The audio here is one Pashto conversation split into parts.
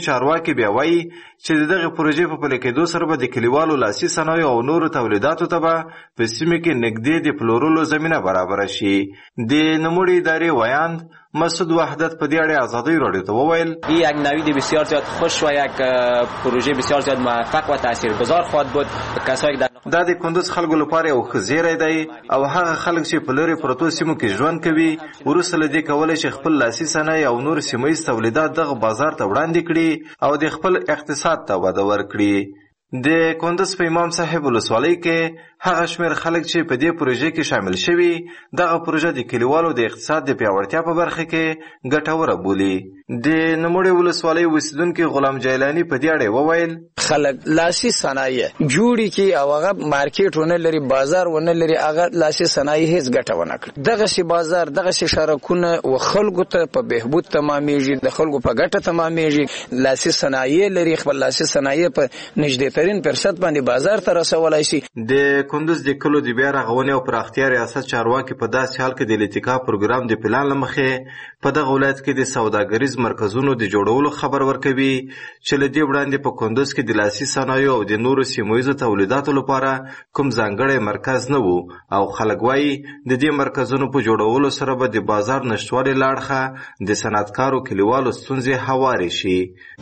چارواکي بیا وایي چې دغه پروژې په پلي کېدو سره به د کلیوالو لاسي صنایعو او نورو تولیداتو ته به په سیمه کې نږدې د پلورلو زمینه برابره شي. د نوموړي ادارې ویاند مسعود وحدت په دې اړه ازادي رادیو ته وویل این یک نوید بسیار زیاد خوش و یک پروژه بسیار زیاد موفق و تاثیرگذار خواهد بود. کسایی در دا د کندوز خلکو لپاره یو ښه زیری دی او هغه خلک چې په لرې پرتو سیمو کې ژوند کوي وروسته له دې کولی چې خپل لاسي صنایع او نور سیمه ییز تولیدات دغه بازار ته وړاندې کړي او د خپل اقتصاد ته وده ورکړي. د کندوز په امام صاحب ولسوالۍ کې هغه شمېر خلک چې په دې پروژې کې شامل شوي دغه پروژه د کلیوالو د اقتصاد د پیاوړتیا په برخه کې ګټوره بولي. د نوموړې ولسوالۍ اوسیدونکي غلام جیلاني په دې اړه وویل خلک لاسي صنایع جوړي کې او هغه مارکیټ ونه لري بازار ونه لري هغه لاسي صنایع هیڅ ګټه ونه کړي. دغه شی بازار دغه شی شرکونه او خلکو ته په بهبود تمامېږي د خلکو په ګټه تمامېږي. لاسي صنایع لري خپل لاسي صنایع په نږدې ترين فرصت باندې بازار ته رسولای شي. د کندوز د کلو د بیا رغونې او پراختیا ریاست چارواکي په داسې حال کې د التقا پروګرام د پلان لمخې په دغه ولایت کې د سوداګریز مرکزونو د جوړولو خبر ورکوي چې له دې وړاندې په کندوز کې د لاسي صنایعو او د نورو سیمه ییزو تولیداتو لپاره کوم ځانګړی مرکز نه و او خلک وایي د دې مرکزونو په جوړولو سره به د بازار نشتوالي له اړخه د صنعتکارو کلیوالو ستونزې هوارې شي.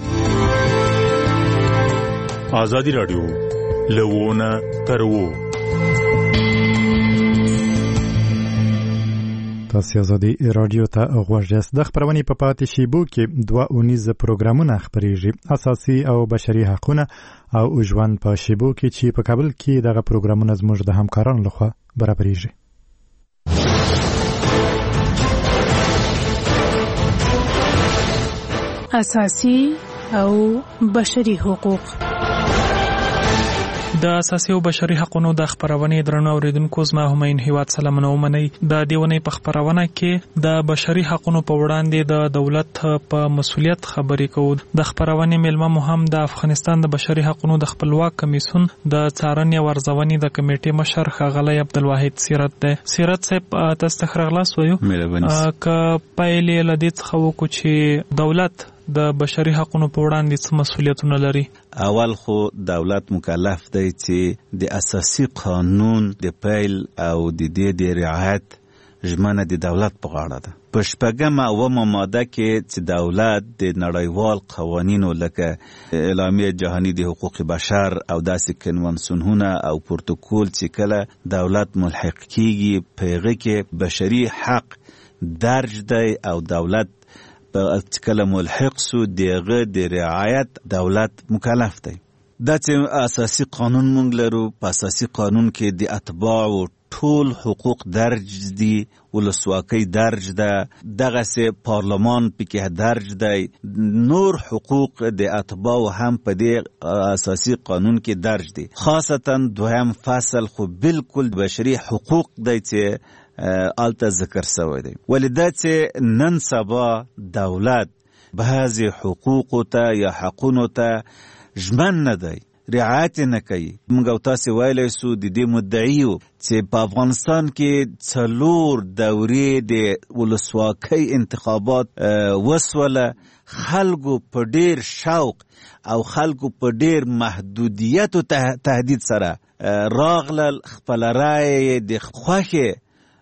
ازادي راډیو لونه ترو تاسو ازادي راډیو ته غوږ یاست. د خبرونې په پاتې شیبو کې 2 اونیز پروګرامونه خبرېږي اساسي او بشري حقوقونه او ژوند په شیبو کې چې په کابل کې دغه پروګرامونه زموږ د همکارانو لخوا برابرېږي. اساسي او بشري حقوق د اساسي او بشري حقوقو د خبرونې درنو اوریدونکو زما همین هیواد سلامونه ومني. د دیونې په خبرونه کې د بشري حقوقو په وړاندې د دولت په مسولیت خبرې کوو. د خبرونې ملما مهم د افغانستان د بشري حقوقو د خپلواک کمیسیون د څارنې او ارزونې د کمیټې مشر ښاغلی عبدالواحد سیرت دی. سیرت صاحب تاسو ته خلاص وایو که پایلې لدې څخه وکړو چې دولت د بشري حقوقو په وړاندې څه مسولیتونه لري. اول خو دولت مکلف دی چې د اساسي قانون د پیل او د دې د رعایت ژمنه د دولت په غاړه ده. په 8 ماده کې چې دولت د نړیوال قوانینو لکه اعلامیه جهانی د حقوق بشر او داسې کنوانسیونونه او پروتوکول چې کله دولت ملحق کیږي په هغه کې بشري حق درج دی او دولت کله ملحق سو دیغه د رعایت دولت مکلف دی. دا چې اساسي قانون مونږ لرو په اساسي قانون کې د اتباع ټول حقوق درج دي ولسواکۍ درج ده دغه سه پارلمان پکې درج دی نور حقوق د اتباع هم په دې اساسي قانون کې درج دي. خاصتا دویم فصل خو بالکل بشري حقوق دی چې آلته ذکر سوی دی. ولدا چې نن سبا دولت بعضی حقوق ته یا حقونو ته ژمن نه دی رعایت نه کوي. موږ تاسو ویلای سو د دې مدعیو چې په افغانستان کې 4 دورې د ولسواکۍ انتخابات وسوله خلکو په ډیر شوق او خلکو په ډیر محدودیت او تهدید سره راغلل خپل رای د خوښه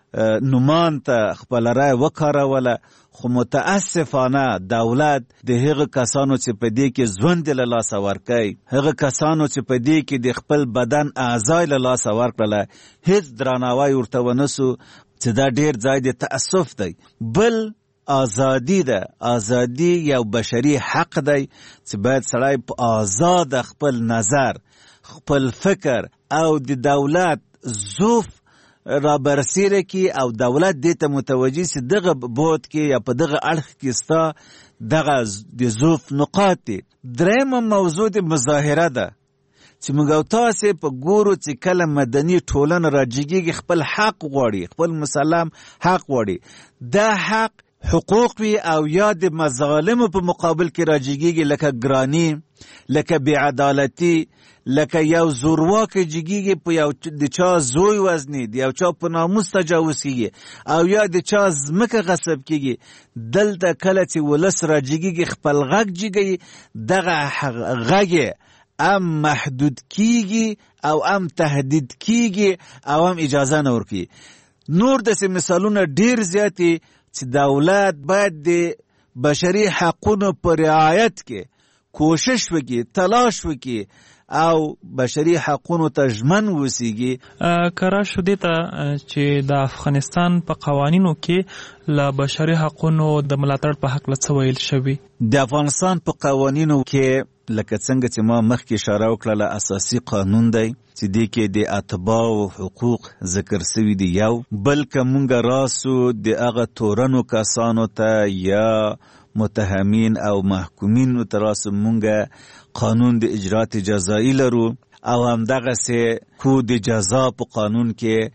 نومان ته خپل رای وکاروله. خو متاسفانه دولت د هغه کسانو چې په دې کې ژوند له لاسه ورکوي هغه کسانو چې په دې کې د خپل بدن اعضای له لاسه ورکړله هیڅ درناوی ورته ونسو چې دا ډیر ځای د تاسف دی. بل ازادي ده. ازادي یو بشري حق دی چې باید سړی په آزاد خپل نظر خپل فکر او د دولت زوف را برسیره کی او دولت دیتا متوجه سی دغه بود کی یا په دغه اړخ کې ستا دغه د زوف نقاط دی. دریم موضوع د مظاهره ده چې موږ تاسو په ګورو چې کله مدني ټولنه راجګي خپل حق غواړي خپل مسلم حق غواړي دا حق حقوق وي او یا د مظالم په مقابل کې راجګيږي، لکه ګرانی، لکه بېعدالتي، لکه یو زورواکي جګيږي په یو د چا زوی وزني، د یو چا په ناموس تجاوز کیږي او یا د چا ځمکه غصب کیږي. دلته کله چې ولس راجګيږي خپل غږ جګي، دغه غږ ام محدود کیږي او ام تهدید کیږي او ام اجازه نه ورکي. نور داسې مثالونه ډیر زیاتي چې دولت باید د بشري حقونو په رعایت کې کوشش وکړي، تلاش وکړي او بشري حقونو ته ژمن وسیږي. کرا شو دې ته چې د افغانستان په قوانینو کې له بشري حقونو د ملاتړ په حق څه ویل شوي؟ د افغانستان په قوانینو کې لکه څنګه چې ما مخکې اشاره وکړه، اساسي قانون دی چې دې کې د اتباع او حقوق ذکر شوي دي یو، بلکې مونږ راسو د هغه تورنو کسانو ته یا متهمین او محکومین ته راسو مونږ قانون د اجرات جزایی لرو او همدغسې کو د جزا په قانون کې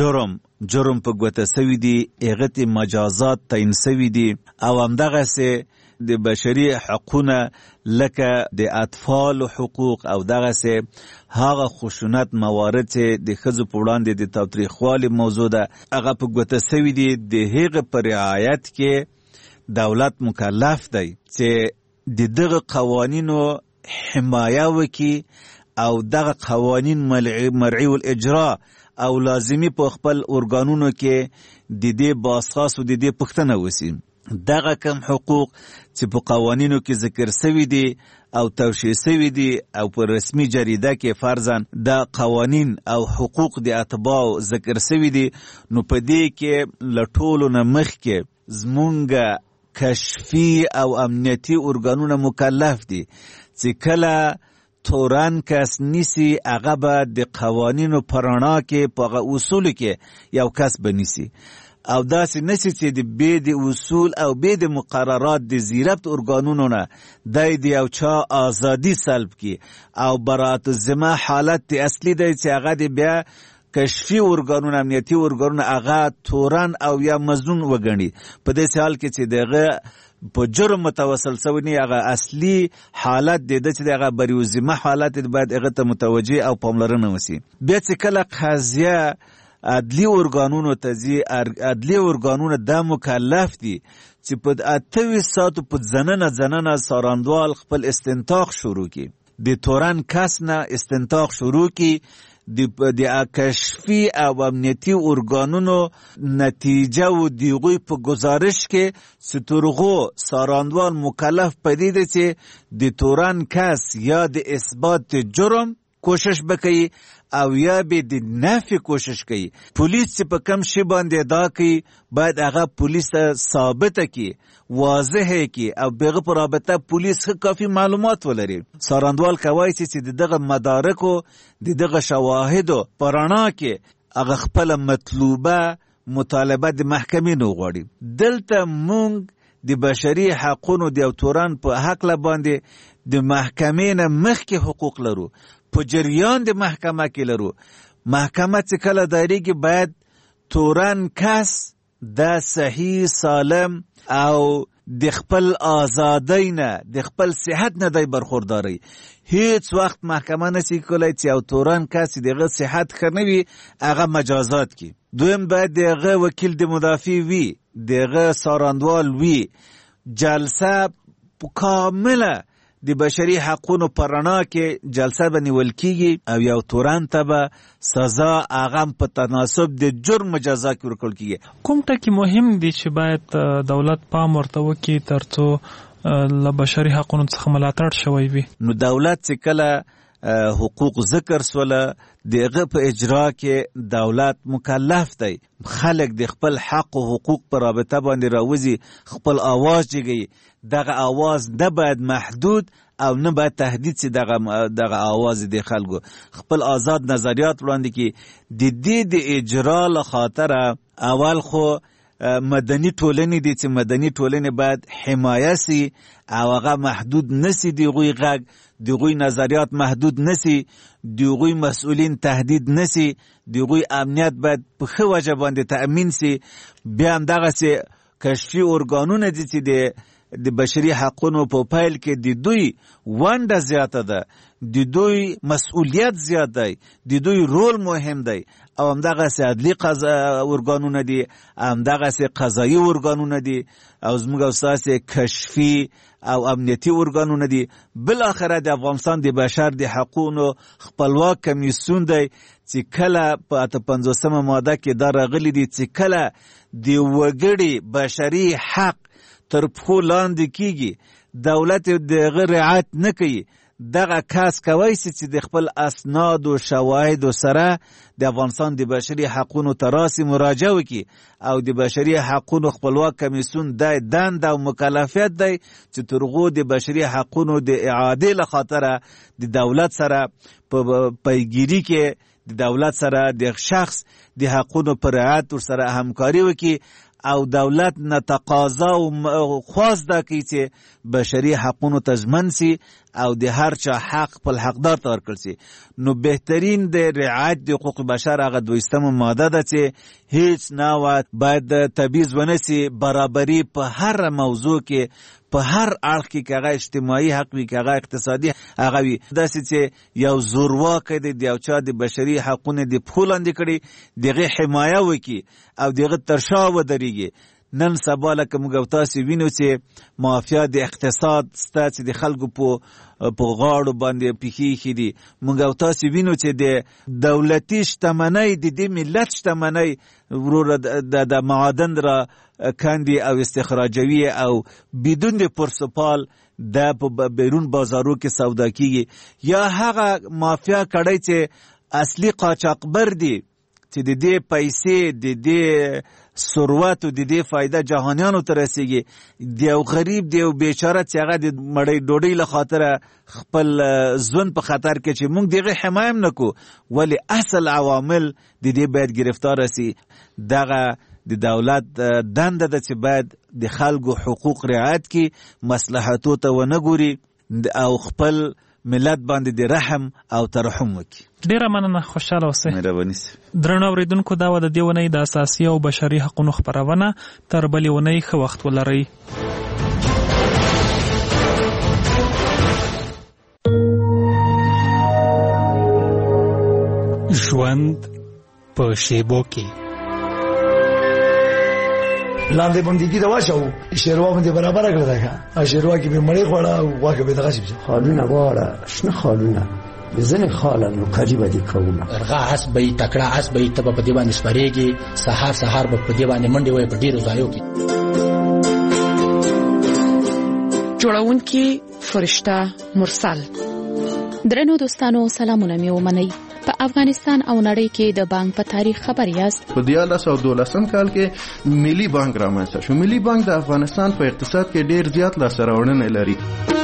جرم په ګوته سوي دي، هغه ته مجازات تعیین سوي دي او همدغسې د بشري حقونه لکه د اطفال حقوق او دغسې هغه خشونت موارد چې د ښځو په وړاندې د تاوتریخوالي موضوع ده، هغه په ګوته سوي دي. د هغه په رعایت کې دولت مکلف دی چې د دغه قوانینو حمایه وکړي او دغه قوانین مرعي الاجرا او لازمی په خپل ارګانونو کې د دې باسخاص او د دې پوښتنه وشي. دغه کم حقوق چې په قوانینو کې ذکر شوي دي او توشیح شوي دي او په رسمي جریده کې فرضاً د قوانین او حقوق د اتباع ذکر شوي دي، نو په دې کې له ټولو نه مخکې زمونږ کشفي او امنیتي ارګانونه مکلف دي چې کله تورن کس نیسی هغه به د قوانینو په رڼا کې په هغه اصولو کې یو کس به نیسي او داسې نشي چې د بې د اصول او بې د مقررات د زیربط ارګانونو نه د یو چا ازادي سلب کی او برات الذمه حالت اصلي دی چې هغه د بیا کشفي ارګانونه، امنیتي ارګانونه هغه تورن او یا مظنون وګڼي. په دې حال کې چې دغه په جرم متوسل سوی نه، هغه اصلي حالت د چې هغه بریو ذمه حالت باید هغه ته متوجه او پاملرنه وسی. بیا چې کله قضیه عدلی ارګانونو ته ځي، عدلی ارګانونه دا مکلف دي چې په 28 ساعتو په ځننه ساراندوال خپل استنتاق شروع کړي، د تورن کس نه استنتاق شروع کړي، د کشفي او امنیتي ارګانونو نتیجه او دیغوی په گزارش کې ستورغو ساراندوال مکلف پدې دي چې د تورن کس یا د اثبات جرم کوشش وکړي او یا به د نفي کوشش کوي. پولیس چې په کم شی باندې ادعا کوي باید هغه پولیس ثابته کړي، واضح کړي او بغیر پر رابطه پولیس کافي معلومات ولري. ساراندوال کوي چې دغه مدارکو دغه شواهدو پرانا کې هغه خپل مطلوبه مطالبه د محکمې نو غواړي. دلته مونږ د بشري حقونو د تورن په حق لا باندې د محکمې نه مخکې حقوق لرو، په جریان د محکمه کې لرو. محکمه چې کله دایریږي باید تورن کس د صحیح سالم او د خپل آزادۍ نه د خپل صحت نه دی برخورداري. هیڅ وخت محکمه نشي کولای چې او تورن کس دغه صحت ښه نه وي هغه مجازات کی. دویم باید دغه وکیل د مدافع وي، دغه ساراندوال وي. جلسه کامله د بشري حقونو پر رڼا کې جلسه به نیول کیږي او یو تورن ته به سزا هغه په تناسب د جرم جزا کې ورکول کیږي. کوم ټکي مهم دي چې باید دولت پام ورته وکړي ترڅو له بشري حقونو څخه ملاتړ شوی وي؟ نو دولت چې کله حقوق ذکر سوله دغه په اجرا کې دولت مکلف دی خلک د خپل حق او حقوق پر رابطه باندې راوځي، خپل आवाज جګي. دغه आवाज نه باید محدود او نه باید تهدید سي. دغه आवाज د خلکو خپل آزاد نظریات وړاندې کی. د دې د اجرا له خاطر اول خو مدني ټولنې دي چې مدني ټولنې باید حمایه سي او هغه محدود نسی، دغوی غږ دغوی نظریات محدود نسی، دغوی مسئولین تهدید نسی، دغوی امنیت باید په ښه وجه باندې تأمین سي. بیا هم دغسې کشفي ارګانونه دي چې د بشري حقونو په پیل کې د دوی ونډه زیاته ده، د دوی مسؤلیت زیات دی، د دوی رول مهم دی، او همدغسې عدلي ارګانونه دي، همدغسې قضایي ارګانونه دي، او زموږ او ستاسې کشفي او امنیتي ارګانونه دي. بالاخره د افغانستان د بشر د حقونو خپلواک کمیسیون دی چې کله په 58 ماده کې دا راغلي دي چې کله د وګړي بشري حق تر پښو لاندې کیږي، دولت دغه رعایت نه کوي، دغه کس کوي چې د خپل اسناد او شواهد سره د افغانستان د بشري حقونو تراسي مراجعه وکړي، او د بشري حقونو خپلواک کمیسیون د دنده او مکلفیت دی چې تر هغو د بشري حقونو د اعادې له خاطره د دولت سره په پیگیری کې د دولت سره د شخص د حقونو پر رعایت ورسره همکاري وکړي، او دولت نه تقاضا او خواست ده کوي چې بشري حقونو ته ژمن سي او د هر چا حق خپل حقدار ته ورکړل سي. نو بهترین د رعایت د حقوق بشر هغه 20 ماده ده چې هیڅ نوع باید تبعیض ونه سي، برابري په هر موضوع کې، په هر اړخ کې که هغه اجتماعي حق وي که هغه اقتصادي هغه وي، داسې چې یو زورواکی دی د یو چا د بشري حقونه د پښو لاندې کړي، دغه حمایه وکړي او دغه تر شا ودرېږي. نن سبا لکه موږ او تاسې وینو چې مافیا د اقتصاد سته چې د خلکو په غاړو باندې پښې دي. موږ او تاسې وینو چې د دولتي شتمنۍ د دې ملت شتمنۍ وروره د معادن را کاندي او استخراجوي او بدون د پرسپال د په بیرون بازارو کې سودا کیږي، یا هغه مافیا کړی چې اصلي قاچاقبر دي چې د دې پیسې د دې ثروت او د دې فایده جهانیانو ته رسیږي، د یو غریب د یو بیچاره چې هغه د مړۍ ډوډۍ له خاطره خپل ژوند په خطر کې چې موږ دغه حمایه هم نه کوو، ولې اصل عوامل د دې باید گرفتار سي. دغه د دولت دنده ده چې باید د خلکو حقوق رعایت کړي، مصلحتو ته ونه ګوري او خپل ملت باندې د رحم او ترحم وکړي. ډیره مننه، خوشاله اوسئ. مهرباني سي. درنو اوریدونکو، دا و د دې اونۍ د اساسي او بشري حقوقو خپرونه. تر بلې اونۍ ښه وخت ولرئ. ژوند په شیبو کې لاندې بندګي دا واچو شیروا باندې برابر کړل دا شیروا کې به مړې خوړه او واګه به دغه شي خالونه واړه شنه خالونه بزنه خاله نو قریبه دي کومه ارغا اسبې تکړه اسبې ته په دې باندې سپریږي، سحر به په دې باندې منډي وای په ډیرو ځایو کې. جوړونکي فرشته مرسل. درنو دوستانو، سلامونه مې ومنئ. په افغانستان او نړۍ کې د بانک په تاریخ خبر یاست. په 2012 کال کې ملي بانک رامنځته شو. ملي بانک د افغانستان په اقتصاد کې ډیر زیات لاسته راوړنې لري.